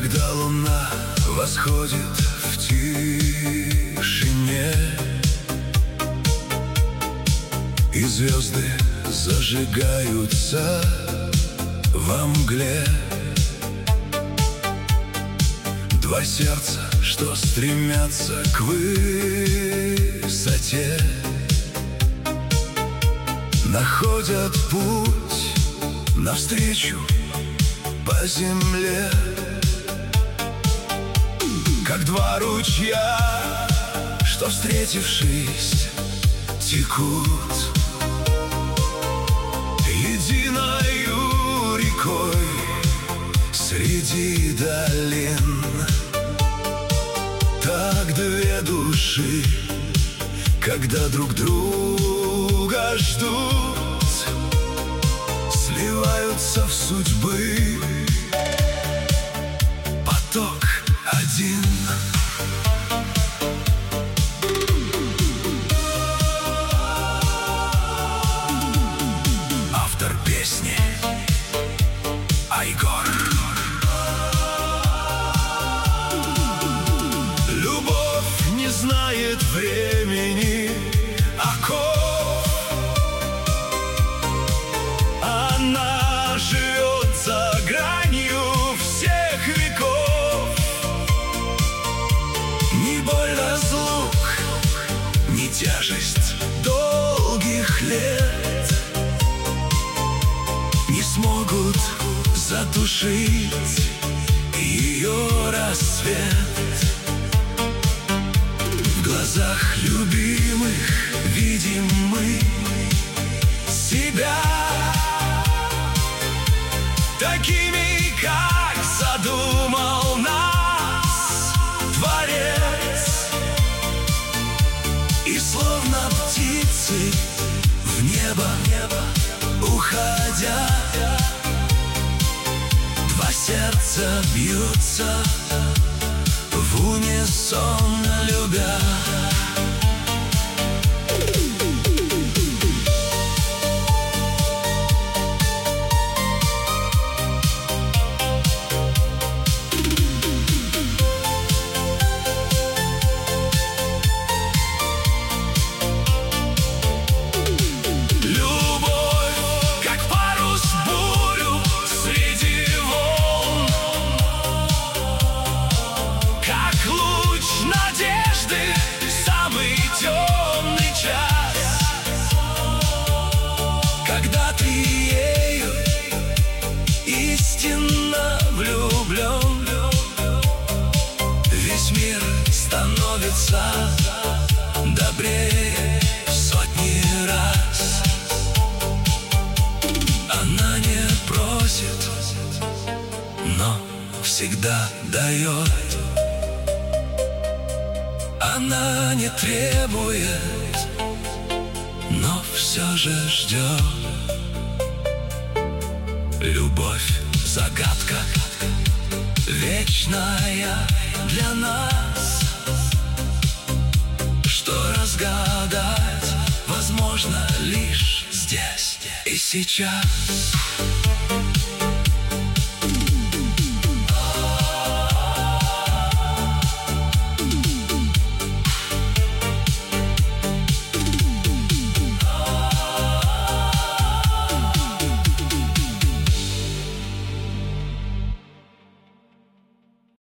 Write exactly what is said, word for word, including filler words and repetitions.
Когда луна восходит в тишине и звезды зажигаются во мгле, два сердца, что стремятся к высоте, находят путь навстречу по земле. Как два ручья, что, встретившись, текут единою рекой среди долин. Так две души, когда друг друга ждут, сливаются в судьбы. Поток один. Автор песни Айгор. Любовь не знает времени, оков. Она живет за гранью всех веков. Ни боль разлук, ни тяжесть долгих лет не смогут задушить ее рассвет. В глазах любимых видим мы себя такими, как задумал нас Творец. И словно птицы в небо, небо уходя, два сердца бьются в унисон, любя. Когда ты ею истинно влюблен, весь мир становится добрее в сотни раз. Она не просит, но всегда дает. Она не требует, но все же ждет. Любовь — загадка вечная для нас, что разгадать возможно лишь здесь и сейчас.